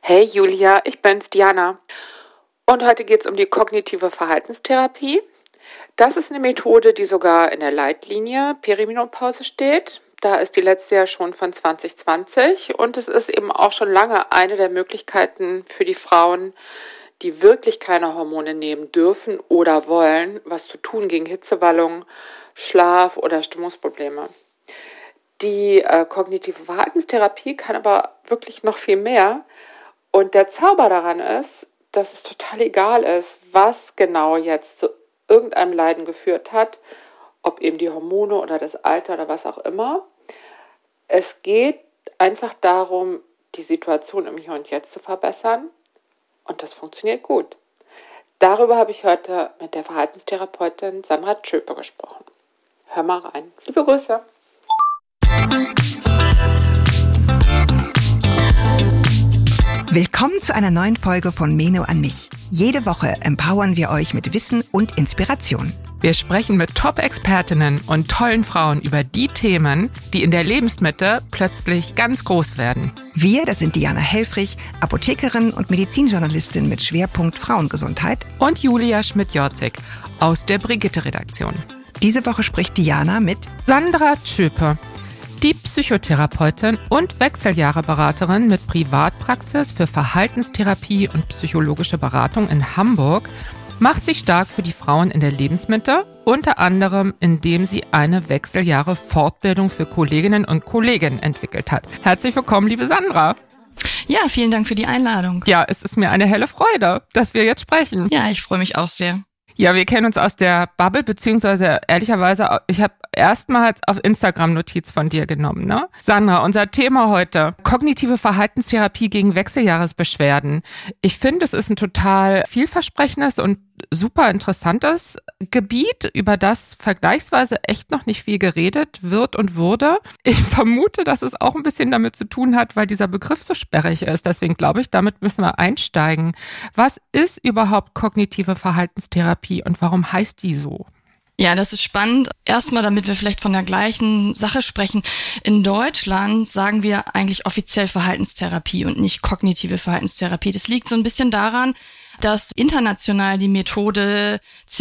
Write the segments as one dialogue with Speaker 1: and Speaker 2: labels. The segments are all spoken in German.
Speaker 1: Hey Julia, ich bin's, Diana. Und heute geht es um die kognitive Verhaltenstherapie. Das ist eine Methode, die sogar in der Leitlinie Perimenopause steht. Da ist die letzte ja schon von 2020 und es ist eben auch schon lange eine der Möglichkeiten für die Frauen, die wirklich keine Hormone nehmen dürfen oder wollen, was zu tun gegen Hitzewallungen, Schlaf- oder Stimmungsprobleme. Die kognitive Verhaltenstherapie kann aber wirklich noch viel mehr. Und der Zauber daran ist, dass es total egal ist, was genau jetzt zu irgendeinem Leiden geführt hat, ob eben die Hormone oder das Alter oder was auch immer. Es geht einfach darum, die Situation im Hier und Jetzt zu verbessern und das funktioniert gut. Darüber habe ich heute mit der Verhaltenstherapeutin Sandra Tschöpe gesprochen. Hör mal rein. Liebe Grüße.
Speaker 2: Willkommen zu einer neuen Folge von Meno an mich. Jede Woche empowern wir euch mit Wissen und Inspiration.
Speaker 3: Wir sprechen mit Top-Expertinnen und tollen Frauen über die Themen, die in der Lebensmitte plötzlich ganz groß werden.
Speaker 2: Wir, das sind Diana Helfrich, Apothekerin und Medizinjournalistin mit Schwerpunkt Frauengesundheit.
Speaker 3: Und Julia Schmidt-Jorzig aus der Brigitte-Redaktion.
Speaker 2: Diese Woche spricht Diana mit
Speaker 3: Sandra Tschöpe, die Psychotherapeutin und Wechseljahreberaterin mit Privatpraxis für Verhaltenstherapie und psychologische Beratung in Hamburg, macht sich stark für die Frauen in der Lebensmitte, unter anderem indem sie eine Wechseljahre-Fortbildung für Kolleginnen und Kollegen entwickelt hat. Herzlich willkommen, liebe Sandra.
Speaker 4: Ja, vielen Dank für die Einladung.
Speaker 3: Ja, es ist mir eine helle Freude, dass wir jetzt sprechen.
Speaker 4: Ja, ich freue mich auch sehr.
Speaker 3: Ja, wir kennen uns aus der Bubble, beziehungsweise ehrlicherweise, ich habe erstmals auf Instagram Notiz von dir genommen, ne? Sandra, unser Thema heute, kognitive Verhaltenstherapie gegen Wechseljahresbeschwerden. Ich finde, es ist ein total vielversprechendes und super interessantes Gebiet, über das vergleichsweise echt noch nicht viel geredet wird und wurde. Ich vermute, dass es auch ein bisschen damit zu tun hat, weil dieser Begriff so sperrig ist. Deswegen glaube ich, damit müssen wir einsteigen. Was ist überhaupt kognitive Verhaltenstherapie und warum heißt die so?
Speaker 4: Ja, das ist spannend. Erstmal, damit wir vielleicht von der gleichen Sache sprechen. In Deutschland sagen wir eigentlich offiziell Verhaltenstherapie und nicht kognitive Verhaltenstherapie. Das liegt so ein bisschen daran, dass international die Methode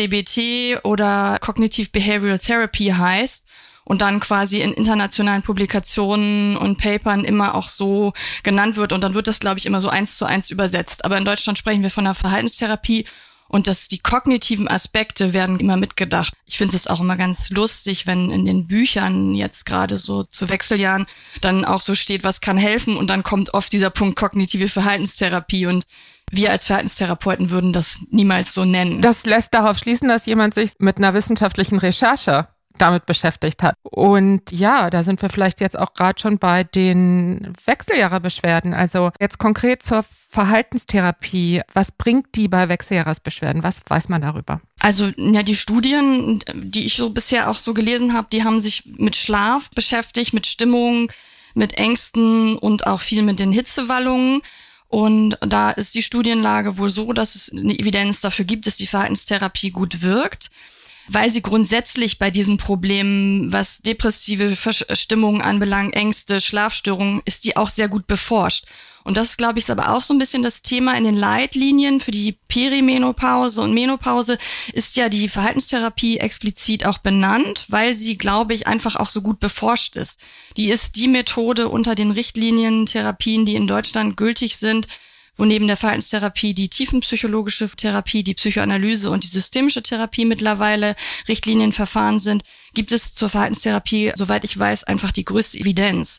Speaker 4: CBT oder Cognitive Behavioral Therapy heißt und dann quasi in internationalen Publikationen und Papern immer auch so genannt wird. Und dann wird das, glaube ich, immer so 1:1 übersetzt. Aber in Deutschland sprechen wir von einer Verhaltenstherapie. Und die kognitiven Aspekte werden immer mitgedacht. Ich finde es auch immer ganz lustig, wenn in den Büchern jetzt gerade so zu Wechseljahren dann auch so steht, was kann helfen? Und dann kommt oft dieser Punkt kognitive Verhaltenstherapie. Und wir als Verhaltenstherapeuten würden das niemals so nennen.
Speaker 3: Das lässt darauf schließen, dass jemand sich mit einer wissenschaftlichen Recherche damit beschäftigt hat. Und ja, da sind wir vielleicht jetzt auch gerade schon bei den Wechseljahrebeschwerden. Also jetzt konkret zur Verhaltenstherapie. Was bringt die bei Wechseljahresbeschwerden? Was weiß man darüber?
Speaker 4: Also ja, die Studien, die ich so bisher auch so gelesen habe, die haben sich mit Schlaf beschäftigt, mit Stimmung, mit Ängsten und auch viel mit den Hitzewallungen. Und da ist die Studienlage wohl so, dass es eine Evidenz dafür gibt, dass die Verhaltenstherapie gut wirkt, weil sie grundsätzlich bei diesen Problemen, was depressive Verstimmungen anbelangt, Ängste, Schlafstörungen, ist die auch sehr gut beforscht. Und das, glaube ich, ist aber auch so ein bisschen das Thema in den Leitlinien für die Perimenopause und Menopause ist ja die Verhaltenstherapie explizit auch benannt, weil sie, glaube ich, einfach auch so gut beforscht ist. Die ist die Methode unter den Richtlinientherapien, die in Deutschland gültig sind, wo neben der Verhaltenstherapie die tiefenpsychologische Therapie, die Psychoanalyse und die systemische Therapie mittlerweile Richtlinienverfahren sind, gibt es zur Verhaltenstherapie, soweit ich weiß, einfach die größte Evidenz.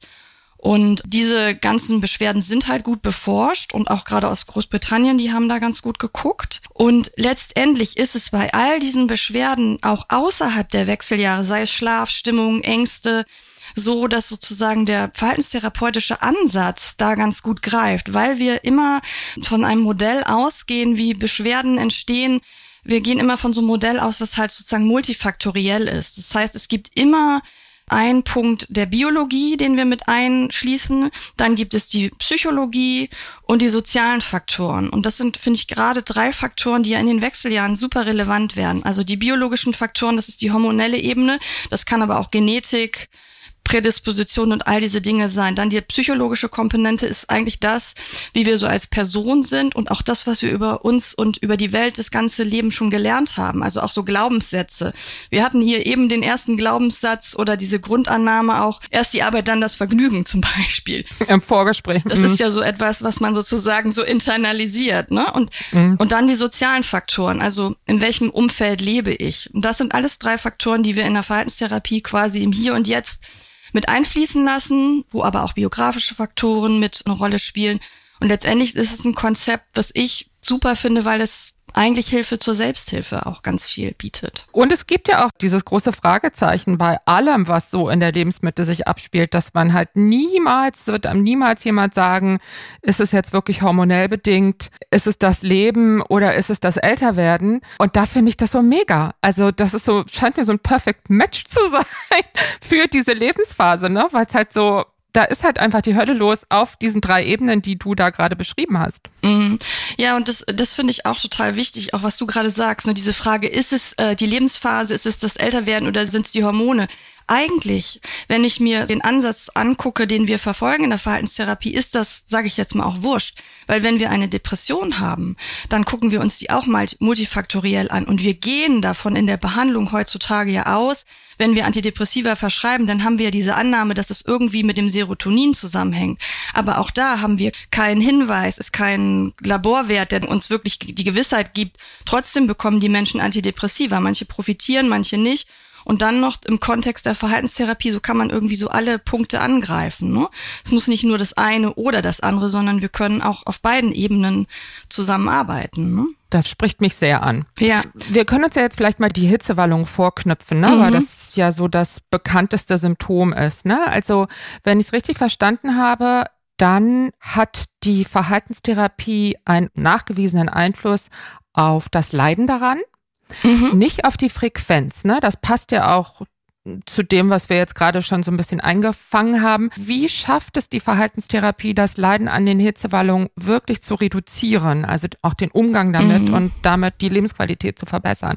Speaker 4: Und diese ganzen Beschwerden sind halt gut beforscht und auch gerade aus Großbritannien, die haben da ganz gut geguckt. Und letztendlich ist es bei all diesen Beschwerden auch außerhalb der Wechseljahre, sei es Schlaf, Stimmung, Ängste, so, dass sozusagen der verhaltenstherapeutische Ansatz da ganz gut greift, weil wir immer von einem Modell ausgehen, wie Beschwerden entstehen. Wir gehen immer von so einem Modell aus, was halt sozusagen multifaktoriell ist. Das heißt, es gibt immer einen Punkt der Biologie, den wir mit einschließen. Dann gibt es die Psychologie und die sozialen Faktoren. Und das sind, finde ich, gerade 3 Faktoren, die ja in den Wechseljahren super relevant werden. Also die biologischen Faktoren, das ist die hormonelle Ebene. Das kann aber auch Genetik, Prädisposition und all diese Dinge sein. Dann die psychologische Komponente ist eigentlich das, wie wir so als Person sind und auch das, was wir über uns und über die Welt das ganze Leben schon gelernt haben. Also auch so Glaubenssätze. Wir hatten hier eben den ersten Glaubenssatz oder diese Grundannahme auch, erst die Arbeit, dann das Vergnügen zum Beispiel.
Speaker 3: Im Vorgespräch.
Speaker 4: Das ist ja so etwas, was man sozusagen so internalisiert, ne? Und dann die sozialen Faktoren. Also in welchem Umfeld lebe ich? Und das sind alles 3 Faktoren, die wir in der Verhaltenstherapie quasi im Hier und Jetzt mit einfließen lassen, wo aber auch biografische Faktoren mit eine Rolle spielen. Und letztendlich ist es ein Konzept, was ich super finde, weil es eigentlich Hilfe zur Selbsthilfe auch ganz viel bietet.
Speaker 3: Und es gibt ja auch dieses große Fragezeichen bei allem, was so in der Lebensmitte sich abspielt, dass man halt wird einem niemals jemand sagen, ist es jetzt wirklich hormonell bedingt, ist es das Leben oder ist es das Älterwerden? Und da finde ich das so mega. Also das ist so, scheint mir so ein Perfect Match zu sein für diese Lebensphase, ne? Weil es halt so, da ist halt einfach die Hölle los auf diesen 3 Ebenen, die du da gerade beschrieben hast.
Speaker 4: Ja, und das finde ich auch total wichtig, auch was du gerade sagst, ne? Diese Frage, ist es die Lebensphase, ist es das Älterwerden oder sind es die Hormone? Eigentlich, wenn ich mir den Ansatz angucke, den wir verfolgen in der Verhaltenstherapie, ist das, sage ich jetzt mal, auch wurscht. Weil wenn wir eine Depression haben, dann gucken wir uns die auch mal multifaktoriell an. Und wir gehen davon in der Behandlung heutzutage ja aus, wenn wir Antidepressiva verschreiben, dann haben wir ja diese Annahme, dass es irgendwie mit dem Serotonin zusammenhängt. Aber auch da haben wir keinen Hinweis, ist kein Laborwert, der uns wirklich die Gewissheit gibt. Trotzdem bekommen die Menschen Antidepressiva. Manche profitieren, manche nicht. Und dann noch im Kontext der Verhaltenstherapie, so kann man irgendwie so alle Punkte angreifen, ne? Es muss nicht nur das eine oder das andere, sondern wir können auch auf beiden Ebenen zusammenarbeiten, ne?
Speaker 3: Das spricht mich sehr an.
Speaker 4: Ja.
Speaker 3: Wir können uns ja jetzt vielleicht mal die Hitzewallung vorknüpfen, ne? Weil das ja so das bekannteste Symptom ist, ne? Also, wenn ich es richtig verstanden habe, dann hat die Verhaltenstherapie einen nachgewiesenen Einfluss auf das Leiden daran. Nicht auf die Frequenz, ne? Das passt ja auch zu dem, was wir jetzt gerade schon so ein bisschen eingefangen haben. Wie schafft es die Verhaltenstherapie, das Leiden an den Hitzewallungen wirklich zu reduzieren, also auch den Umgang damit und damit die Lebensqualität zu verbessern?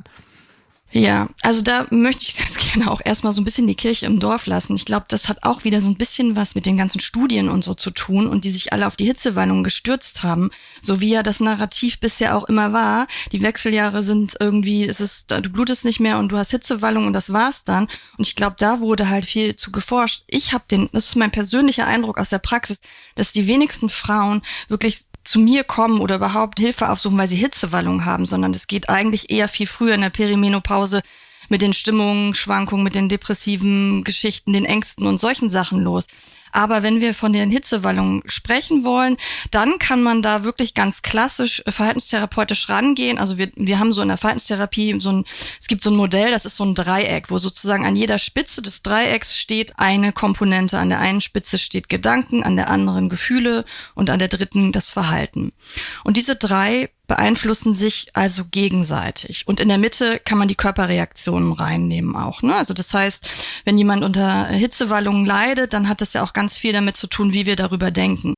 Speaker 4: Ja, also da möchte ich ganz gerne auch erstmal so ein bisschen die Kirche im Dorf lassen. Ich glaube, das hat auch wieder so ein bisschen was mit den ganzen Studien und so zu tun und die sich alle auf die Hitzewallungen gestürzt haben, so wie ja das Narrativ bisher auch immer war. Die Wechseljahre sind irgendwie, du blutest nicht mehr und du hast Hitzewallungen und das war's dann. Und ich glaube, da wurde halt viel zu geforscht. Das ist mein persönlicher Eindruck aus der Praxis, dass die wenigsten Frauen wirklich zu mir kommen oder überhaupt Hilfe aufsuchen, weil sie Hitzewallungen haben, sondern es geht eigentlich eher viel früher in der Perimenopause mit den Stimmungsschwankungen, mit den depressiven Geschichten, den Ängsten und solchen Sachen los. Aber wenn wir von den Hitzewallungen sprechen wollen, dann kann man da wirklich ganz klassisch verhaltenstherapeutisch rangehen. Also wir haben so in der Verhaltenstherapie es gibt so ein Modell, das ist so ein Dreieck, wo sozusagen an jeder Spitze des Dreiecks steht eine Komponente. An der einen Spitze steht Gedanken, an der anderen Gefühle und an der dritten das Verhalten. Und diese 3 beeinflussen sich also gegenseitig. Und in der Mitte kann man die Körperreaktionen reinnehmen auch, ne? Also das heißt, wenn jemand unter Hitzewallungen leidet, dann hat das ja auch ganz viel damit zu tun, wie wir darüber denken.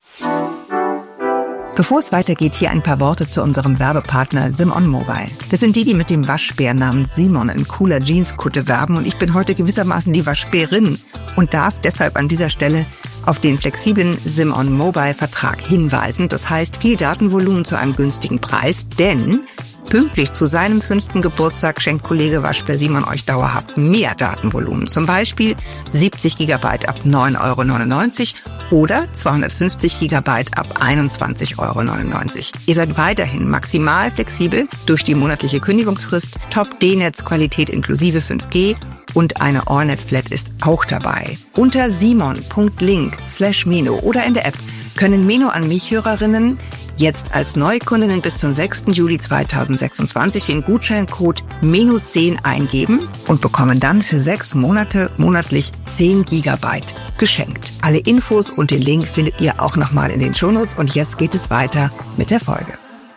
Speaker 2: Bevor es weitergeht, hier ein paar Worte zu unserem Werbepartner Simon Mobile. Das sind die mit dem Waschbär namens Simon in cooler Jeanskutte werben und ich bin heute gewissermaßen die Waschbärin und darf deshalb an dieser Stelle auf den flexiblen Simon Mobile Vertrag hinweisen. Das heißt, viel Datenvolumen zu einem günstigen Preis, denn pünktlich zu seinem 5. Geburtstag schenkt Kollege Waschbär Simon euch dauerhaft mehr Datenvolumen. Zum Beispiel 70 GB ab 9,99 € oder 250 GB ab 21,99 €. Ihr seid weiterhin maximal flexibel durch die monatliche Kündigungsfrist, Top-D-Netz-Qualität inklusive 5G und eine Allnet-Flat ist auch dabei. Unter simon.link/Meno oder in der App können Meno an mich-Hörerinnen jetzt als Neukundinnen bis zum 6. Juli 2026 den Gutscheincode MENO10 eingeben und bekommen dann für 6 Monate monatlich 10 GB geschenkt. Alle Infos und den Link findet ihr auch nochmal in den Shownotes und jetzt geht es weiter mit der Folge.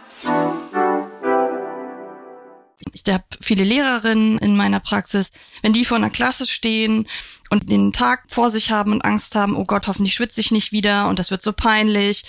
Speaker 4: Ich habe viele Lehrerinnen in meiner Praxis, wenn die vor einer Klasse stehen und den Tag vor sich haben und Angst haben, oh Gott, hoffentlich schwitze ich nicht wieder und das wird so peinlich,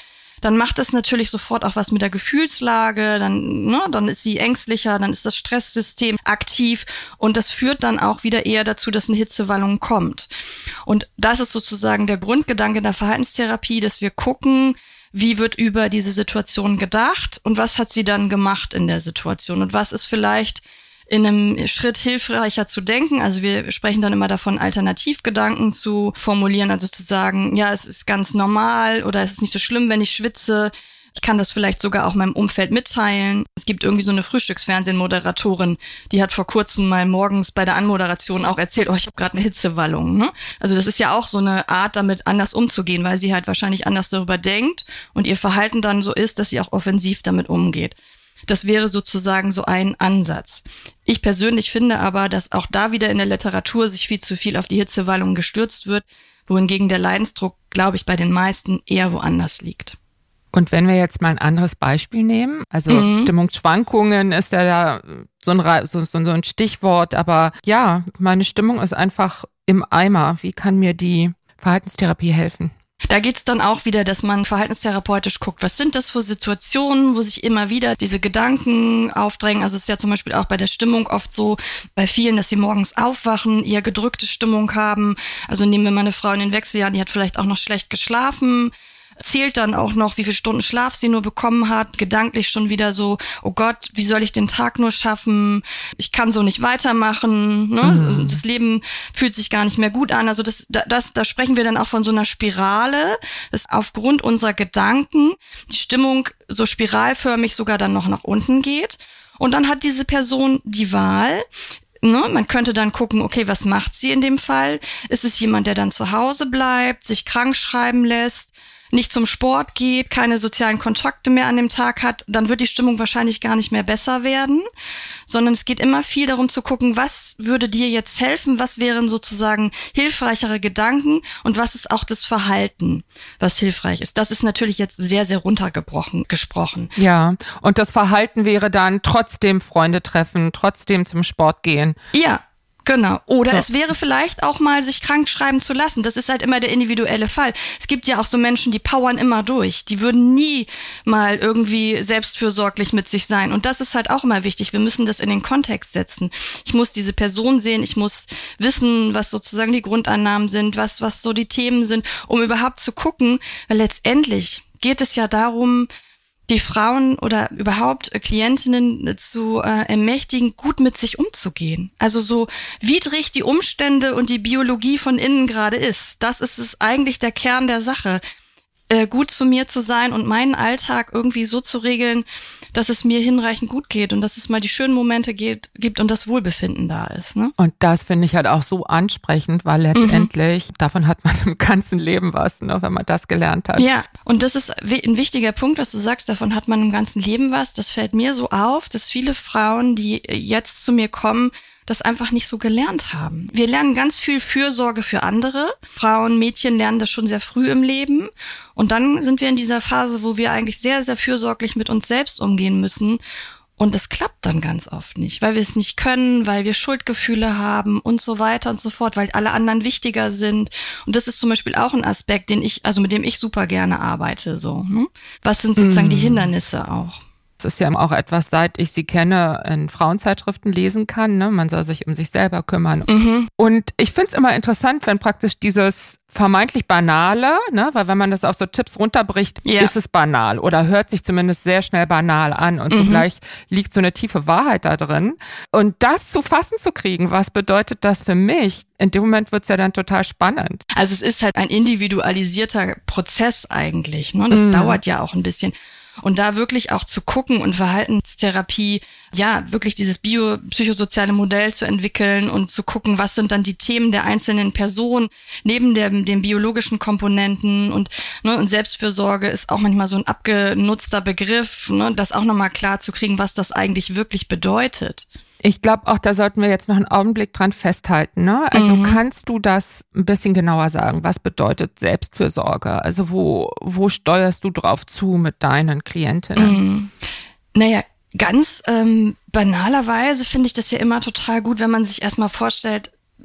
Speaker 4: dann macht das natürlich sofort auch was mit der Gefühlslage, dann ist sie ängstlicher, dann ist das Stresssystem aktiv und das führt dann auch wieder eher dazu, dass eine Hitzewallung kommt. Und das ist sozusagen der Grundgedanke der Verhaltenstherapie, dass wir gucken, wie wird über diese Situation gedacht und was hat sie dann gemacht in der Situation und was ist vielleicht in einem Schritt hilfreicher zu denken. Also wir sprechen dann immer davon, Alternativgedanken zu formulieren, also zu sagen, ja, es ist ganz normal oder es ist nicht so schlimm, wenn ich schwitze. Ich kann das vielleicht sogar auch meinem Umfeld mitteilen. Es gibt irgendwie so eine Frühstücksfernsehen-Moderatorin, die hat vor kurzem mal morgens bei der Anmoderation auch erzählt, ich habe gerade eine Hitzewallung. Ne? Also das ist ja auch so eine Art, damit anders umzugehen, weil sie halt wahrscheinlich anders darüber denkt und ihr Verhalten dann so ist, dass sie auch offensiv damit umgeht. Das wäre sozusagen so ein Ansatz. Ich persönlich finde aber, dass auch da wieder in der Literatur sich viel zu viel auf die Hitzewallung gestürzt wird, wohingegen der Leidensdruck, glaube ich, bei den meisten eher woanders liegt.
Speaker 3: Und wenn wir jetzt mal ein anderes Beispiel nehmen, also Stimmungsschwankungen ist ja da so ein Stichwort, aber ja, meine Stimmung ist einfach im Eimer. Wie kann mir die Verhaltenstherapie helfen?
Speaker 4: Da geht's dann auch wieder, dass man verhaltenstherapeutisch guckt, was sind das für Situationen, wo sich immer wieder diese Gedanken aufdrängen. Also es ist ja zum Beispiel auch bei der Stimmung oft so, bei vielen, dass sie morgens aufwachen, eher gedrückte Stimmung haben. Also nehmen wir mal eine Frau in den Wechseljahren, die hat vielleicht auch noch schlecht geschlafen, zählt dann auch noch, wie viele Stunden Schlaf sie nur bekommen hat, gedanklich schon wieder so, oh Gott, wie soll ich den Tag nur schaffen? Ich kann so nicht weitermachen. Ne? Das Leben fühlt sich gar nicht mehr gut an. Also da sprechen wir dann auch von so einer Spirale, dass aufgrund unserer Gedanken die Stimmung so spiralförmig sogar dann noch nach unten geht. Und dann hat diese Person die Wahl. Man könnte dann gucken, okay, was macht sie in dem Fall? Ist es jemand, der dann zu Hause bleibt, sich krank schreiben lässt, nicht zum Sport geht, keine sozialen Kontakte mehr an dem Tag hat, dann wird die Stimmung wahrscheinlich gar nicht mehr besser werden, sondern es geht immer viel darum zu gucken, was würde dir jetzt helfen, was wären sozusagen hilfreichere Gedanken und was ist auch das Verhalten, was hilfreich ist. Das ist natürlich jetzt sehr, sehr gesprochen.
Speaker 3: Ja, und das Verhalten wäre dann trotzdem Freunde treffen, trotzdem zum Sport gehen.
Speaker 4: Ja. Genau. Oder es wäre vielleicht auch mal, sich krank schreiben zu lassen. Das ist halt immer der individuelle Fall. Es gibt ja auch so Menschen, die powern immer durch. Die würden nie mal irgendwie selbstfürsorglich mit sich sein. Und das ist halt auch immer wichtig. Wir müssen das in den Kontext setzen. Ich muss diese Person sehen. Ich muss wissen, was sozusagen die Grundannahmen sind, was so die Themen sind, um überhaupt zu gucken. Weil letztendlich geht es ja darum, die Frauen oder überhaupt Klientinnen zu ermächtigen, gut mit sich umzugehen. Also so widrig die Umstände und die Biologie von innen gerade ist. Das ist es eigentlich der Kern der Sache. Gut zu mir zu sein und meinen Alltag irgendwie so zu regeln, dass es mir hinreichend gut geht und dass es mal die schönen Momente gibt und das Wohlbefinden da ist. Ne?
Speaker 3: Und das finde ich halt auch so ansprechend, weil letztendlich davon hat man im ganzen Leben was, ne, wenn man das gelernt hat.
Speaker 4: Ja, und das ist ein wichtiger Punkt, was du sagst, davon hat man im ganzen Leben was. Das fällt mir so auf, dass viele Frauen, die jetzt zu mir kommen, das einfach nicht so gelernt haben. Wir lernen ganz viel Fürsorge für andere. Frauen, Mädchen lernen das schon sehr früh im Leben. Und dann sind wir in dieser Phase, wo wir eigentlich sehr, sehr fürsorglich mit uns selbst umgehen müssen. Und das klappt dann ganz oft nicht, weil wir es nicht können, weil wir Schuldgefühle haben und so weiter und so fort, weil alle anderen wichtiger sind. Und das ist zum Beispiel auch ein Aspekt, mit dem ich super gerne arbeite. So, ne? Was sind sozusagen die Hindernisse auch?
Speaker 3: Das ist ja auch etwas, seit ich sie kenne, in Frauenzeitschriften lesen kann. Ne? Man soll sich um sich selber kümmern. Und ich finde es immer interessant, wenn praktisch dieses vermeintlich Banale, ne? Weil wenn man das auf so Tipps runterbricht, ist es banal oder hört sich zumindest sehr schnell banal an und zugleich liegt so eine tiefe Wahrheit da drin. Und das zu fassen zu kriegen, was bedeutet das für mich? In dem Moment wird's ja dann total spannend.
Speaker 4: Also es ist halt ein individualisierter Prozess eigentlich. Ne? Das dauert ja auch ein bisschen. Und da wirklich auch zu gucken und Verhaltenstherapie, ja, wirklich dieses biopsychosoziale Modell zu entwickeln und zu gucken, was sind dann die Themen der einzelnen Person neben den biologischen Komponenten und Selbstfürsorge ist auch manchmal so ein abgenutzter Begriff, ne, das auch nochmal klar zu kriegen, was das eigentlich wirklich bedeutet.
Speaker 3: Ich glaube auch, da sollten wir jetzt noch einen Augenblick dran festhalten. Ne? Also kannst du das ein bisschen genauer sagen? Was bedeutet Selbstfürsorge? Also wo steuerst du drauf zu mit deinen Klientinnen?
Speaker 4: Naja, ganz banalerweise finde ich das ja immer total gut, wenn man sich erstmal vorstellt,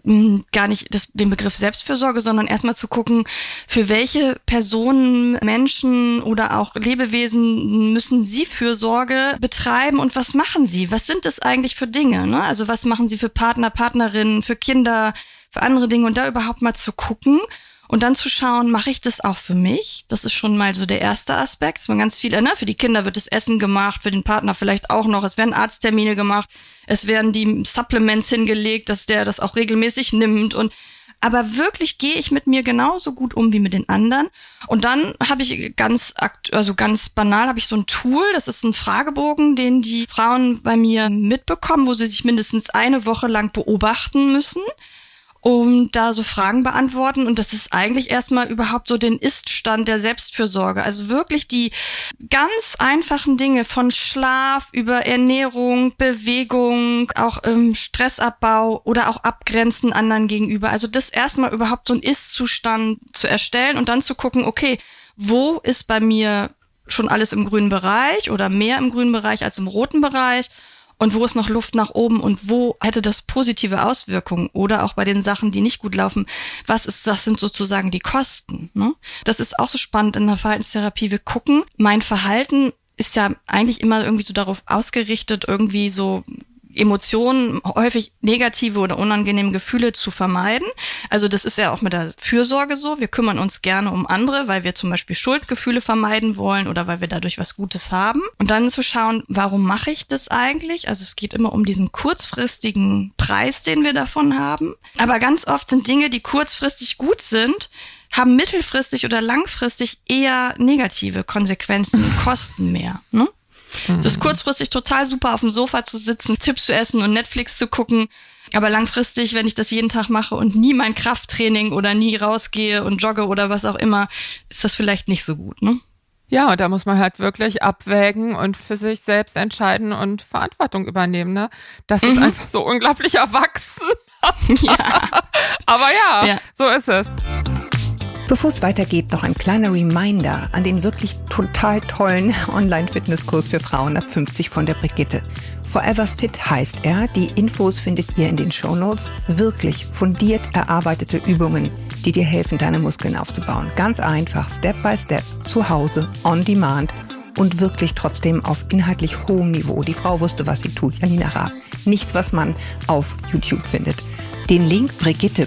Speaker 4: gar nicht den Begriff Selbstfürsorge, sondern erstmal zu gucken, für welche Personen, Menschen oder auch Lebewesen müssen sie Fürsorge betreiben und was machen sie? Was sind das eigentlich für Dinge? Ne? Also was machen sie für Partner, Partnerinnen, für Kinder, für andere Dinge? Und da überhaupt mal zu gucken und dann zu schauen, mache ich das auch für mich? Das ist schon mal so der erste Aspekt. Es waren ganz viele, ne? Für die Kinder wird das Essen gemacht, für den Partner vielleicht auch noch. Es werden Arzttermine gemacht, es werden die Supplements hingelegt, dass der das auch regelmäßig nimmt. Aber wirklich gehe ich mit mir genauso gut um wie mit den anderen. Und dann habe ich ganz banal habe ich so ein Tool, das ist ein Fragebogen, den die Frauen bei mir mitbekommen, wo sie sich mindestens eine Woche lang beobachten müssen, um da so Fragen beantworten. Und das ist eigentlich erstmal überhaupt so den Ist-Stand der Selbstfürsorge. Also wirklich die ganz einfachen Dinge von Schlaf über Ernährung, Bewegung, auch Stressabbau oder auch Abgrenzen anderen gegenüber. Also das erstmal überhaupt so ein Ist-Zustand zu erstellen und dann zu gucken, okay, wo ist bei mir schon alles im grünen Bereich oder mehr im grünen Bereich als im roten Bereich? Und wo ist noch Luft nach oben und wo hätte das positive Auswirkungen? Oder auch bei den Sachen, die nicht gut laufen, das sind sozusagen die Kosten, ne? Das ist auch so spannend in der Verhaltenstherapie. Wir gucken, mein Verhalten ist ja eigentlich immer irgendwie so darauf ausgerichtet, irgendwie so Emotionen, häufig negative oder unangenehme Gefühle zu vermeiden. Also das ist ja auch mit der Fürsorge so. Wir kümmern uns gerne um andere, weil wir zum Beispiel Schuldgefühle vermeiden wollen oder weil wir dadurch was Gutes haben. Und dann zu schauen, warum mache ich das eigentlich? Also es geht immer um diesen kurzfristigen Preis, den wir davon haben. Aber ganz oft sind Dinge, die kurzfristig gut sind, haben mittelfristig oder langfristig eher negative Konsequenzen und kosten mehr, ne? Das ist kurzfristig total super, auf dem Sofa zu sitzen, Chips zu essen und Netflix zu gucken. Aber langfristig, wenn ich das jeden Tag mache und nie mein Krafttraining oder nie rausgehe und jogge oder was auch immer, ist das vielleicht nicht so gut, ne?
Speaker 3: Ja, und da muss man halt wirklich abwägen und für sich selbst entscheiden und Verantwortung übernehmen, ne? Das ist einfach so unglaublich erwachsen.
Speaker 4: Ja.
Speaker 3: Aber ja, so ist es.
Speaker 2: Bevor es weitergeht, noch ein kleiner Reminder an den wirklich total tollen Online-Fitnesskurs für Frauen ab 50 von der Brigitte. Forever Fit heißt er. Die Infos findet ihr in den Shownotes. Wirklich fundiert erarbeitete Übungen, die dir helfen, deine Muskeln aufzubauen. Ganz einfach, Step by Step, zu Hause, on demand und wirklich trotzdem auf inhaltlich hohem Niveau. Die Frau wusste, was sie tut, Janina Raab. Nichts, was man auf YouTube findet. Den Link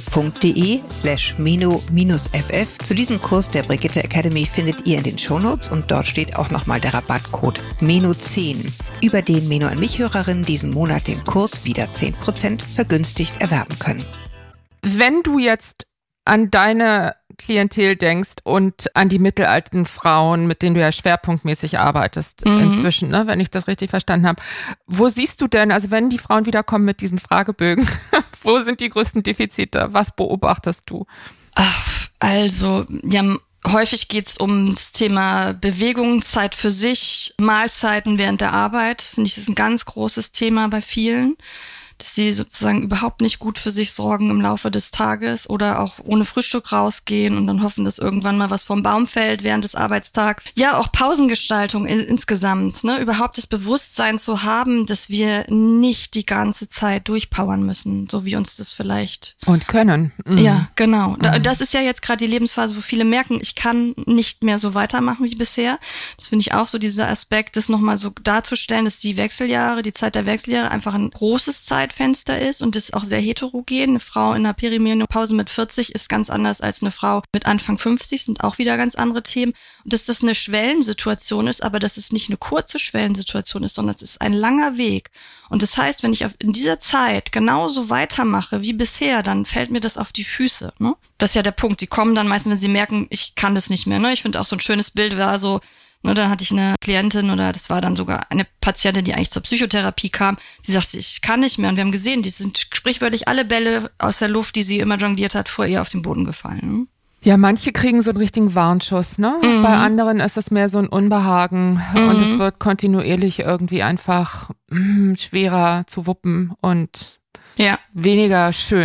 Speaker 2: brigitte.de/meno-ff zu diesem Kurs der Brigitte Academy findet ihr in den Shownotes und dort steht auch nochmal der Rabattcode MENO10, über den Meno an mich Hörerinnen diesen Monat den Kurs wieder 10% vergünstigt erwerben können.
Speaker 3: Wenn du jetzt an deine Klientel denkst und an die mittelalten Frauen, mit denen du ja schwerpunktmäßig arbeitest inzwischen, ne, wenn ich das richtig verstanden habe. Wo siehst du denn, also wenn die Frauen wiederkommen mit diesen Fragebögen, wo sind die größten Defizite? Was beobachtest du?
Speaker 4: Also, ja, häufig geht's um das Thema Bewegung, Zeit für sich, Mahlzeiten während der Arbeit. Finde ich, das ist ein ganz großes Thema bei vielen, dass sie sozusagen überhaupt nicht gut für sich sorgen im Laufe des Tages oder auch ohne Frühstück rausgehen und dann hoffen, dass irgendwann mal was vom Baum fällt während des Arbeitstags. Ja, auch Pausengestaltung insgesamt, ne? Überhaupt das Bewusstsein zu haben, dass wir nicht die ganze Zeit durchpowern müssen, so wie uns das vielleicht...
Speaker 3: Und können.
Speaker 4: Ja, genau. Das ist ja jetzt gerade die Lebensphase, wo viele merken, ich kann nicht mehr so weitermachen wie bisher. Das finde ich auch so, dieser Aspekt, das nochmal so darzustellen, dass die Wechseljahre, die Zeit der Wechseljahre einfach ein großes Zeitfenster ist und das ist auch sehr heterogen. Eine Frau in der Perimenopause mit 40 ist ganz anders als eine Frau mit Anfang 50, sind auch wieder ganz andere Themen. Und dass das eine Schwellensituation ist, aber dass es nicht eine kurze Schwellensituation ist, sondern es ist ein langer Weg. Und das heißt, wenn ich in dieser Zeit genauso weitermache wie bisher, dann fällt mir das auf die Füße, ne? Das ist ja der Punkt. Die kommen dann meistens, wenn sie merken, ich kann das nicht mehr, ne? Ich finde auch so ein schönes Bild war so, ne, dann hatte ich eine Klientin oder das war dann sogar eine Patientin, die eigentlich zur Psychotherapie kam, die sagte, ich kann nicht mehr. Und wir haben gesehen, die sind sprichwörtlich alle Bälle aus der Luft, die sie immer jongliert hat, vor ihr auf den Boden gefallen. Ne?
Speaker 3: Ja, manche kriegen so einen richtigen Warnschuss, ne? Bei anderen ist es mehr so ein Unbehagen und es wird kontinuierlich irgendwie einfach schwerer zu wuppen und weniger schön.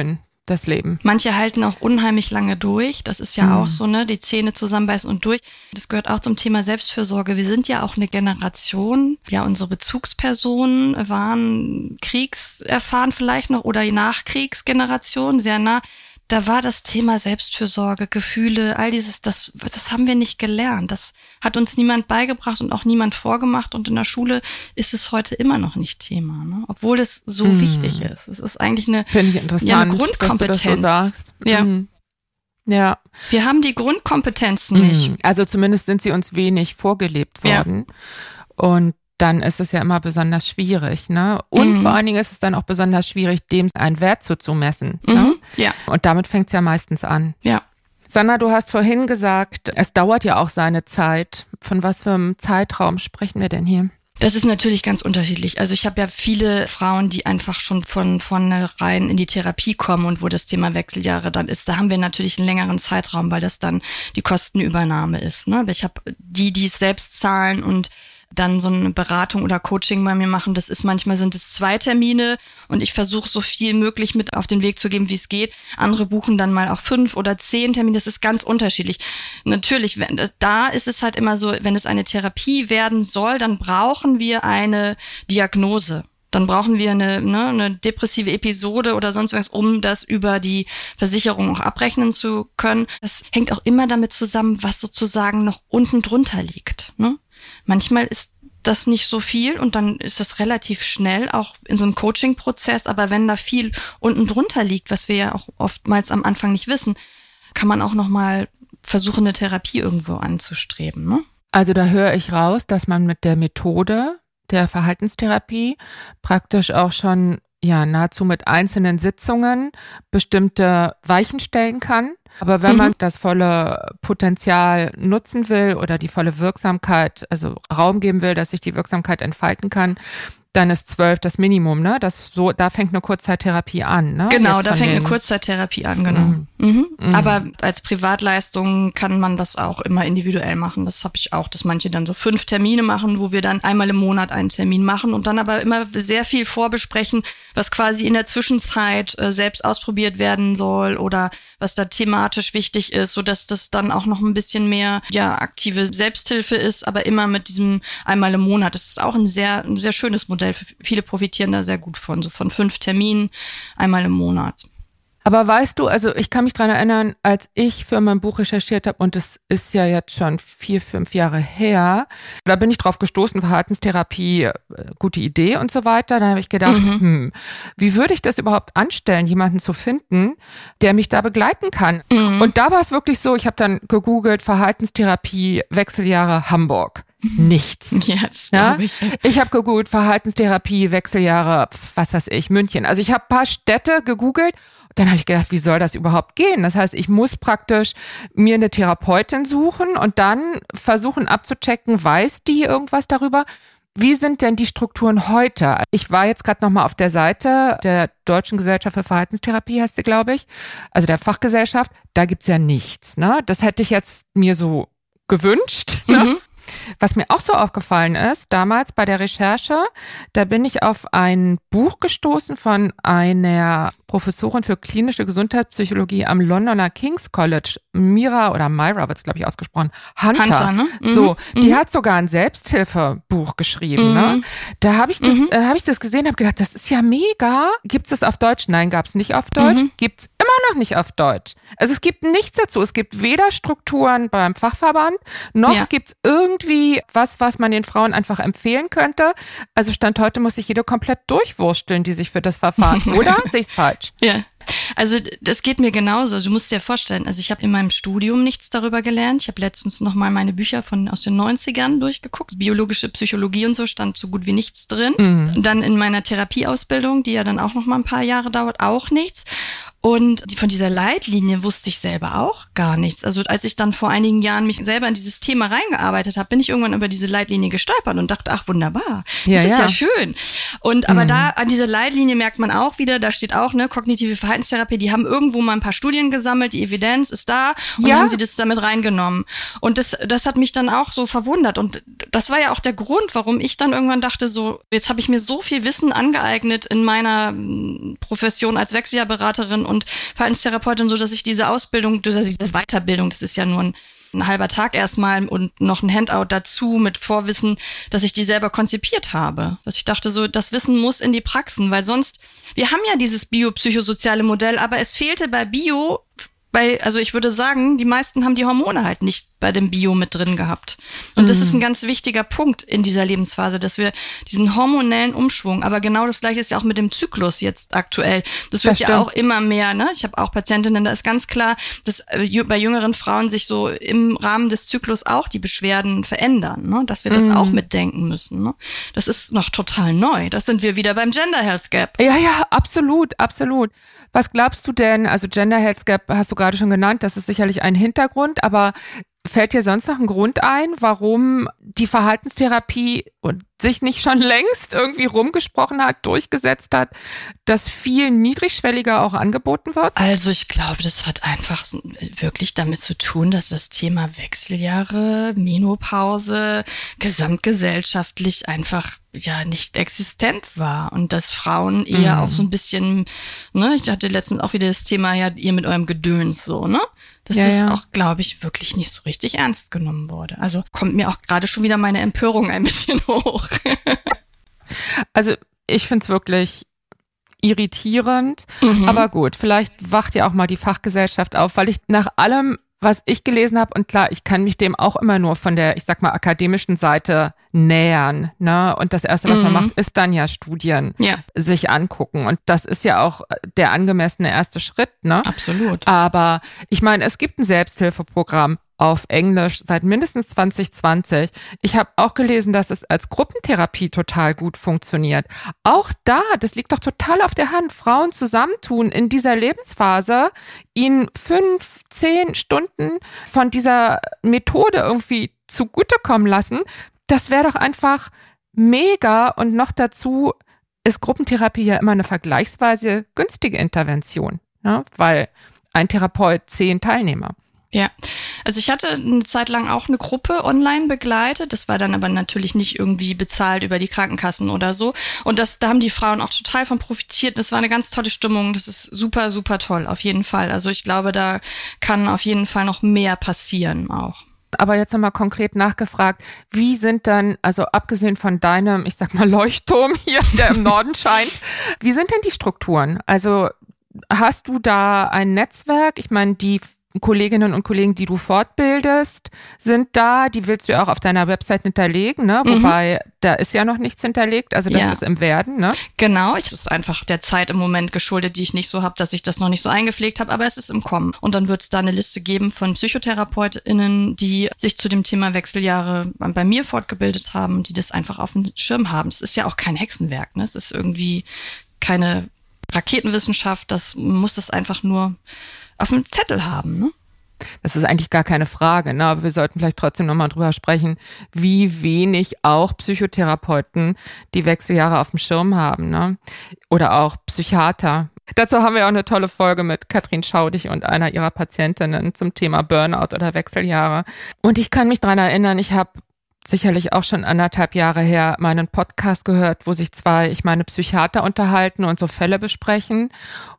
Speaker 3: das Leben.
Speaker 4: Manche halten auch unheimlich lange durch. Das ist ja auch so, ne? Die Zähne zusammenbeißen und durch. Das gehört auch zum Thema Selbstfürsorge. Wir sind ja auch eine Generation. Ja, unsere Bezugspersonen waren kriegserfahren vielleicht noch oder Nachkriegsgeneration, sehr nah. Da war das Thema Selbstfürsorge, Gefühle, all dieses, das haben wir nicht gelernt. Das hat uns niemand beigebracht und auch niemand vorgemacht. Und in der Schule ist es heute immer noch nicht Thema, ne? Obwohl es so wichtig ist. Es ist eigentlich eine Grundkompetenz.
Speaker 3: Dass du das so sagst.
Speaker 4: Ja.
Speaker 3: Ja.
Speaker 4: Wir haben die Grundkompetenzen nicht.
Speaker 3: Also zumindest sind sie uns wenig vorgelebt worden. Und dann ist es ja immer besonders schwierig, ne? Und vor allen Dingen ist es dann auch besonders schwierig, dem einen Wert zuzumessen. Ne?
Speaker 4: Ja.
Speaker 3: Und damit fängt es ja meistens an.
Speaker 4: Ja.
Speaker 3: Sandra, du hast vorhin gesagt, es dauert ja auch seine Zeit. Von was für einem Zeitraum sprechen wir denn hier?
Speaker 4: Das ist natürlich ganz unterschiedlich. Also ich habe ja viele Frauen, die einfach schon von vornherein in die Therapie kommen und wo das Thema Wechseljahre dann ist. Da haben wir natürlich einen längeren Zeitraum, weil das dann die Kostenübernahme ist, ne? Aber ich habe die es selbst zahlen und dann so eine Beratung oder Coaching bei mir machen. Das ist manchmal sind es 2 Termine und ich versuche so viel möglich mit auf den Weg zu geben, wie es geht. Andere buchen dann mal auch 5 oder 10 Termine. Das ist ganz unterschiedlich. Natürlich, da ist es halt immer so, wenn es eine Therapie werden soll, dann brauchen wir eine Diagnose. Dann brauchen wir eine depressive Episode oder sonst was, um das über die Versicherung auch abrechnen zu können. Das hängt auch immer damit zusammen, was sozusagen noch unten drunter liegt, ne? Manchmal ist das nicht so viel und dann ist das relativ schnell, auch in so einem Coaching-Prozess. Aber wenn da viel unten drunter liegt, was wir ja auch oftmals am Anfang nicht wissen, kann man auch nochmal versuchen, eine Therapie irgendwo anzustreben, ne?
Speaker 3: Also da höre ich raus, dass man mit der Methode der Verhaltenstherapie praktisch auch schon nahezu mit einzelnen Sitzungen bestimmte Weichen stellen kann. Aber wenn man das volle Potenzial nutzen will oder die volle Wirksamkeit, also Raum geben will, dass sich die Wirksamkeit entfalten kann, dann ist 12 das Minimum, ne? Da fängt eine Kurzzeittherapie an, ne?
Speaker 4: Genau, da fängt eine Kurzzeittherapie an, genau. Aber als Privatleistung kann man das auch immer individuell machen. Das habe ich auch, dass manche dann so 5 Termine machen, wo wir dann einmal im Monat einen Termin machen und dann aber immer sehr viel vorbesprechen, was quasi in der Zwischenzeit selbst ausprobiert werden soll oder was da thematisch wichtig ist, sodass das dann auch noch ein bisschen mehr aktive Selbsthilfe ist, aber immer mit diesem einmal im Monat. Das ist auch ein sehr schönes Modell. Viele profitieren da sehr gut von, so von 5 Terminen einmal im Monat.
Speaker 3: Aber weißt du, also ich kann mich dran erinnern, als ich für mein Buch recherchiert habe, und es ist ja jetzt schon 4-5 Jahre her, da bin ich drauf gestoßen, Verhaltenstherapie, gute Idee und so weiter. Da habe ich gedacht, wie würde ich das überhaupt anstellen, jemanden zu finden, der mich da begleiten kann? Und da war es wirklich so, ich habe dann gegoogelt, Verhaltenstherapie, Wechseljahre Hamburg. Nichts.
Speaker 4: Yes, ja?
Speaker 3: Ich habe gegoogelt, Verhaltenstherapie, Wechseljahre, was weiß ich, München. Also ich habe ein paar Städte gegoogelt. Dann habe ich gedacht, wie soll das überhaupt gehen? Das heißt, ich muss praktisch mir eine Therapeutin suchen und dann versuchen abzuchecken, weiß die irgendwas darüber? Wie sind denn die Strukturen heute? Ich war jetzt gerade nochmal auf der Seite der Deutschen Gesellschaft für Verhaltenstherapie, heißt sie, glaube ich, also der Fachgesellschaft. Da gibt's ja nichts, ne? Das hätte ich jetzt mir so gewünscht, ne? Was mir auch so aufgefallen ist, damals bei der Recherche, da bin ich auf ein Buch gestoßen von einer Professorin für klinische Gesundheitspsychologie am Londoner King's College, Myra wird es, glaube ich, ausgesprochen, Hunter,
Speaker 4: ne?
Speaker 3: So, die hat sogar ein Selbsthilfebuch geschrieben, ne? Da habe ich das gesehen, habe gedacht, das ist ja mega. Gibt's das auf Deutsch? Nein, gab's nicht auf Deutsch. Gibt's immer noch nicht auf Deutsch. Also es gibt nichts dazu. Es gibt weder Strukturen beim Fachverband, noch gibt's irgendwie was man den Frauen einfach empfehlen könnte. Also Stand heute muss sich jede komplett durchwursteln, die sich für das Verfahren, oder? Sehe ich's falsch?
Speaker 4: Ja. Also das geht mir genauso. Du musst dir vorstellen, also ich habe in meinem Studium nichts darüber gelernt. Ich habe letztens nochmal meine Bücher aus den 90ern durchgeguckt. Biologische Psychologie und so stand so gut wie nichts drin. Dann in meiner Therapieausbildung, die ja dann auch nochmal ein paar Jahre dauert, auch nichts. Und von dieser Leitlinie wusste ich selber auch gar nichts. Also als ich dann vor einigen Jahren mich selber in dieses Thema reingearbeitet habe, bin ich irgendwann über diese Leitlinie gestolpert und dachte, ach wunderbar, das ist ja schön. Und aber da an dieser Leitlinie merkt man auch wieder, da steht auch, ne, kognitive Verhaltenstherapie, die haben irgendwo mal ein paar Studien gesammelt, die Evidenz ist da und haben sie das damit reingenommen. Und das hat mich dann auch so verwundert. Und das war ja auch der Grund, warum ich dann irgendwann dachte, so, jetzt habe ich mir so viel Wissen angeeignet in meiner Profession als Wechseljahrberaterin und und Verhaltenstherapeutin, so dass ich diese Ausbildung, diese Weiterbildung, das ist ja nur ein halber Tag erstmal und noch ein Handout dazu mit Vorwissen, dass ich die selber konzipiert habe. Dass ich dachte so, das Wissen muss in die Praxen, weil sonst, wir haben ja dieses biopsychosoziale Modell, aber es fehlte bei Bio, also ich würde sagen, die meisten haben die Hormone halt nicht bei dem Bio mit drin gehabt. Und das ist ein ganz wichtiger Punkt in dieser Lebensphase, dass wir diesen hormonellen Umschwung, aber genau das Gleiche ist ja auch mit dem Zyklus jetzt aktuell. Das wird ja auch immer mehr, ne? Ich habe auch Patientinnen, da ist ganz klar, dass bei jüngeren Frauen sich so im Rahmen des Zyklus auch die Beschwerden verändern, ne? Dass wir das auch mitdenken müssen, ne? Das ist noch total neu. Das sind wir wieder beim Gender Health Gap.
Speaker 3: Ja, absolut, absolut. Was glaubst du denn, also Gender Health Gap hast du gerade schon genannt, das ist sicherlich ein Hintergrund, aber fällt dir sonst noch ein Grund ein, warum die Verhaltenstherapie sich nicht schon längst irgendwie rumgesprochen hat, durchgesetzt hat, dass viel niedrigschwelliger auch angeboten wird?
Speaker 4: Also ich glaube, das hat einfach wirklich damit zu tun, dass das Thema Wechseljahre, Menopause, gesamtgesellschaftlich einfach ja nicht existent war und dass Frauen eher auch so ein bisschen, ne, ich hatte letztens auch wieder das Thema, ja, ihr mit eurem Gedöns so, ne? Dass das auch, glaube ich, wirklich nicht so richtig ernst genommen wurde. Also kommt mir auch gerade schon wieder meine Empörung ein bisschen hoch.
Speaker 3: Also ich finde es wirklich irritierend, aber gut, vielleicht wacht ja auch mal die Fachgesellschaft auf, weil ich nach allem, was ich gelesen habe, und klar, ich kann mich dem auch immer nur von der, ich sag mal, akademischen Seite nähern, ne? Und das Erste, was man macht, ist dann ja Studien sich angucken. Und das ist ja auch der angemessene erste Schritt, ne?
Speaker 4: Absolut.
Speaker 3: Aber ich meine, es gibt ein Selbsthilfeprogramm auf Englisch seit mindestens 2020. Ich habe auch gelesen, dass es als Gruppentherapie total gut funktioniert. Auch da, das liegt doch total auf der Hand, Frauen zusammentun in dieser Lebensphase, ihnen 5-10 Stunden von dieser Methode irgendwie zugutekommen lassen. Das wäre doch einfach mega und noch dazu ist Gruppentherapie ja immer eine vergleichsweise günstige Intervention, ne? Weil ein Therapeut 10 Teilnehmer.
Speaker 4: Ja, also ich hatte eine Zeit lang auch eine Gruppe online begleitet. Das war dann aber natürlich nicht irgendwie bezahlt über die Krankenkassen oder so. Und da haben die Frauen auch total von profitiert. Das war eine ganz tolle Stimmung. Das ist super, super toll, auf jeden Fall. Also ich glaube, da kann auf jeden Fall noch mehr passieren auch.
Speaker 3: Aber jetzt nochmal konkret nachgefragt, wie sind dann, also abgesehen von deinem, ich sag mal, Leuchtturm hier, der im Norden scheint, wie sind denn die Strukturen? Also hast du da ein Netzwerk? Ich meine, die Kolleginnen und Kollegen, die du fortbildest, sind da, die willst du ja auch auf deiner Website hinterlegen, ne? Wobei, da ist ja noch nichts hinterlegt, also das ist im Werden, ne?
Speaker 4: Genau, es ist einfach der Zeit im Moment geschuldet, die ich nicht so habe, dass ich das noch nicht so eingepflegt habe, aber es ist im Kommen. Und dann wird es da eine Liste geben von PsychotherapeutInnen, die sich zu dem Thema Wechseljahre bei mir fortgebildet haben, die das einfach auf dem Schirm haben. Es ist ja auch kein Hexenwerk, ne? Es ist irgendwie keine Raketenwissenschaft, das muss das einfach nur auf dem Zettel haben, ne?
Speaker 3: Das ist eigentlich gar keine Frage, ne? Aber wir sollten vielleicht trotzdem nochmal drüber sprechen, wie wenig auch Psychotherapeuten die Wechseljahre auf dem Schirm haben, ne? Oder auch Psychiater. Dazu haben wir auch eine tolle Folge mit Katrin Schaudig und einer ihrer Patientinnen zum Thema Burnout oder Wechseljahre. Und ich kann mich dran erinnern, ich habe sicherlich auch schon 1,5 Jahre her meinen Podcast gehört, wo sich 2, ich meine, Psychiater unterhalten und so Fälle besprechen.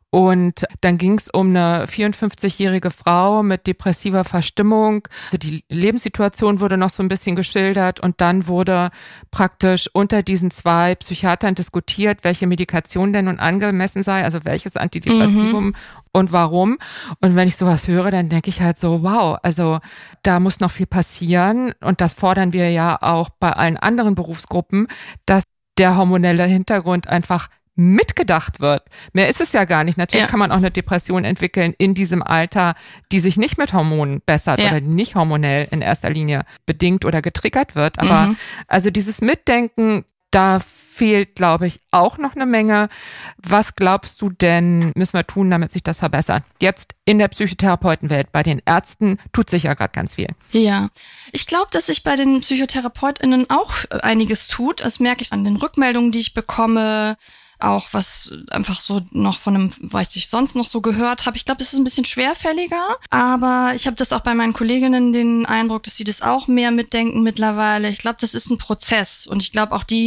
Speaker 3: Und dann ging es um eine 54-jährige Frau mit depressiver Verstimmung. Also die Lebenssituation wurde noch so ein bisschen geschildert und dann wurde praktisch unter diesen 2 Psychiatern diskutiert, welche Medikation denn nun angemessen sei, also welches Antidepressivum und warum. Und wenn ich sowas höre, dann denke ich halt so, wow, also da muss noch viel passieren und das fordern wir ja auch bei allen anderen Berufsgruppen, dass der hormonelle Hintergrund einfach mitgedacht wird. Mehr ist es ja gar nicht. Natürlich kann man auch eine Depression entwickeln in diesem Alter, die sich nicht mit Hormonen bessert oder die nicht hormonell in erster Linie bedingt oder getriggert wird. Aber also dieses Mitdenken, da fehlt, glaube ich, auch noch eine Menge. Was glaubst du denn, müssen wir tun, damit sich das verbessert? Jetzt in der Psychotherapeutenwelt, bei den Ärzten tut sich ja gerade ganz viel.
Speaker 4: Ja, ich glaube, dass sich bei den PsychotherapeutInnen auch einiges tut. Das merke ich an den Rückmeldungen, die ich bekomme. Auch was einfach so noch von dem, was ich sonst noch so gehört habe. Ich glaube, das ist ein bisschen schwerfälliger, aber ich habe das auch bei meinen Kolleginnen den Eindruck, dass sie das auch mehr mitdenken mittlerweile. Ich glaube, das ist ein Prozess und ich glaube auch die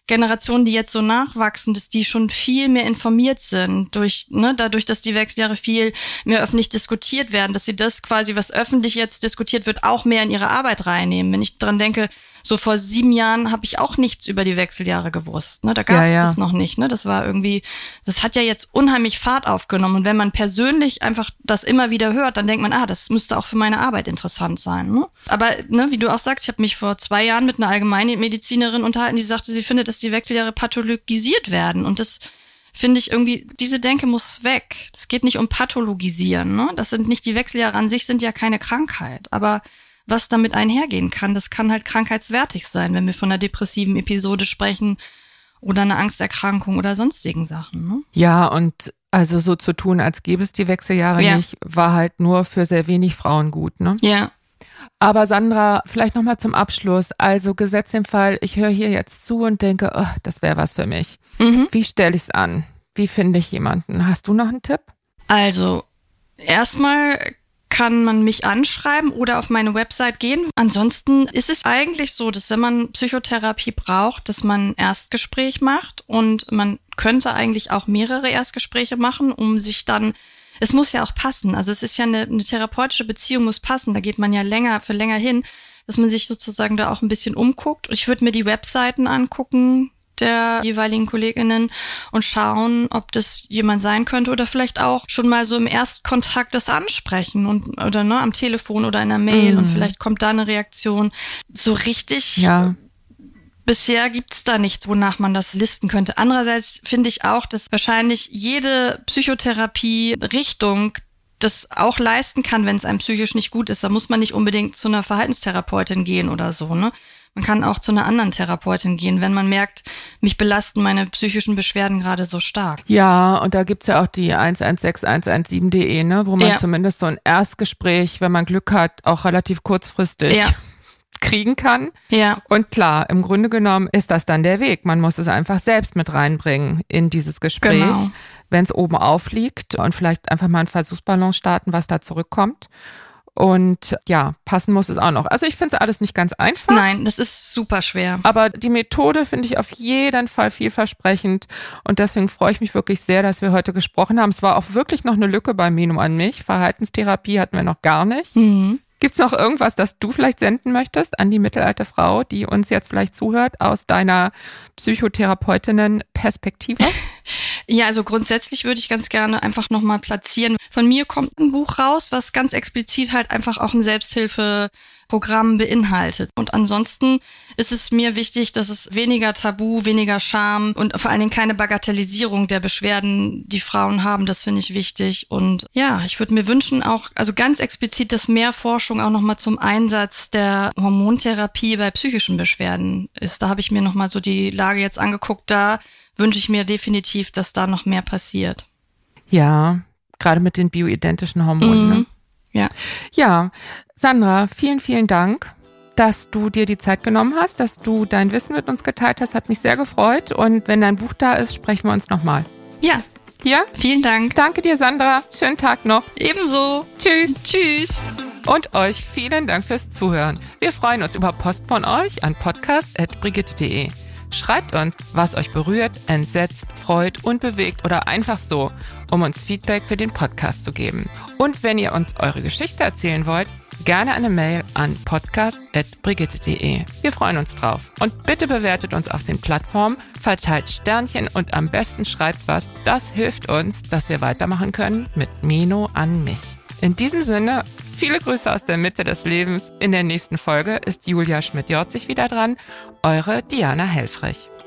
Speaker 4: Generationen, die jetzt so nachwachsen, dass die schon viel mehr informiert sind dadurch, dass die Wechseljahre viel mehr öffentlich diskutiert werden, dass sie das quasi, was öffentlich jetzt diskutiert wird, auch mehr in ihre Arbeit reinnehmen. Wenn ich dran denke, so vor 7 Jahren habe ich auch nichts über die Wechseljahre gewusst. Ne? Da gab es das noch nicht. Ne? Das war irgendwie, das hat ja jetzt unheimlich Fahrt aufgenommen. Und wenn man persönlich einfach das immer wieder hört, dann denkt man, das müsste auch für meine Arbeit interessant sein. Ne? Aber wie du auch sagst, ich habe mich vor 2 Jahren mit einer Allgemeinmedizinerin unterhalten, die sagte, sie findet, dass die Wechseljahre pathologisiert werden. Und das finde ich irgendwie, diese Denke muss weg. Es geht nicht um Pathologisieren. Ne? Das sind nicht, die Wechseljahre an sich sind ja keine Krankheit. Aber was damit einhergehen kann, das kann halt krankheitswertig sein, wenn wir von einer depressiven Episode sprechen oder einer Angsterkrankung oder sonstigen Sachen. Ne?
Speaker 3: Ja, und also so zu tun, als gäbe es die Wechseljahre nicht, war halt nur für sehr wenig Frauen gut, ne?
Speaker 4: Ja.
Speaker 3: Aber Sandra, vielleicht nochmal zum Abschluss. Also gesetzt den Fall, ich höre hier jetzt zu und denke, das wäre was für mich. Wie stelle ich es an? Wie finde ich jemanden? Hast du noch einen Tipp?
Speaker 4: Also, erstmal kann man mich anschreiben oder auf meine Website gehen. Ansonsten ist es eigentlich so, dass wenn man Psychotherapie braucht, dass man ein Erstgespräch macht und man könnte eigentlich auch mehrere Erstgespräche machen, um sich dann, es muss ja auch passen, also es ist ja eine therapeutische Beziehung muss passen, da geht man ja länger hin, dass man sich sozusagen da auch ein bisschen umguckt. Ich würde mir die Webseiten angucken der jeweiligen KollegInnen und schauen, ob das jemand sein könnte oder vielleicht auch schon mal so im Erstkontakt das ansprechen oder am Telefon oder in einer Mail und vielleicht kommt da eine Reaktion. So richtig bisher gibt's da nichts, wonach man das listen könnte. Andererseits finde ich auch, dass wahrscheinlich jede Psychotherapie-Richtung das auch leisten kann, wenn es einem psychisch nicht gut ist. Da muss man nicht unbedingt zu einer Verhaltenstherapeutin gehen oder so, ne? Man kann auch zu einer anderen Therapeutin gehen, wenn man merkt, mich belasten meine psychischen Beschwerden gerade so stark.
Speaker 3: Ja, und da gibt's ja auch die 116117.de, ne, wo man zumindest so ein Erstgespräch, wenn man Glück hat, auch relativ kurzfristig kriegen kann.
Speaker 4: Ja.
Speaker 3: Und klar, im Grunde genommen ist das dann der Weg. Man muss es einfach selbst mit reinbringen in dieses Gespräch,
Speaker 4: genau,
Speaker 3: wenn es oben aufliegt und vielleicht einfach mal einen Versuchsballon starten, was da zurückkommt. Und ja, passen muss es auch noch. Also ich finde es alles nicht ganz einfach.
Speaker 4: Nein, das ist super schwer.
Speaker 3: Aber die Methode finde ich auf jeden Fall vielversprechend. Und deswegen freue ich mich wirklich sehr, dass wir heute gesprochen haben. Es war auch wirklich noch eine Lücke bei Mino an mich. Verhaltenstherapie hatten wir noch gar nicht. Gibt's noch irgendwas, das du vielleicht senden möchtest an die mittelalte Frau, die uns jetzt vielleicht zuhört, aus deiner Psychotherapeutinnen-Perspektive?
Speaker 4: Ja, also grundsätzlich würde ich ganz gerne einfach nochmal platzieren. Von mir kommt ein Buch raus, was ganz explizit halt einfach auch ein Selbsthilfeprogramm beinhaltet. Und ansonsten ist es mir wichtig, dass es weniger Tabu, weniger Scham und vor allen Dingen keine Bagatellisierung der Beschwerden, die Frauen haben. Das finde ich wichtig. Und ja, ich würde mir wünschen auch, also ganz explizit, dass mehr Forschung auch nochmal zum Einsatz der Hormontherapie bei psychischen Beschwerden ist. Da habe ich mir nochmal so die Lage jetzt angeguckt. Da wünsche ich mir definitiv, dass da noch mehr passiert.
Speaker 3: Ja, gerade mit den bioidentischen Hormonen. Ne? Ja, Sandra, vielen, vielen Dank, dass du dir die Zeit genommen hast, dass du dein Wissen mit uns geteilt hast. Hat mich sehr gefreut. Und wenn dein Buch da ist, sprechen wir uns nochmal.
Speaker 4: Ja.
Speaker 3: Ja?
Speaker 4: Vielen Dank.
Speaker 3: Danke dir, Sandra. Schönen Tag noch.
Speaker 4: Ebenso.
Speaker 3: Tschüss.
Speaker 4: Tschüss.
Speaker 3: Und euch vielen Dank fürs Zuhören. Wir freuen uns über Post von euch an podcast@brigitte.de. Schreibt uns, was euch berührt, entsetzt, freut und bewegt oder einfach so, um uns Feedback für den Podcast zu geben. Und wenn ihr uns eure Geschichte erzählen wollt, gerne eine Mail an podcast@brigitte.de. Wir freuen uns drauf. Und bitte bewertet uns auf den Plattformen, verteilt Sternchen und am besten schreibt was. Das hilft uns, dass wir weitermachen können mit Mino an mich. In diesem Sinne, viele Grüße aus der Mitte des Lebens. In der nächsten Folge ist Julia Schmidt-Jorzig wieder dran. Eure Diana Helfrich.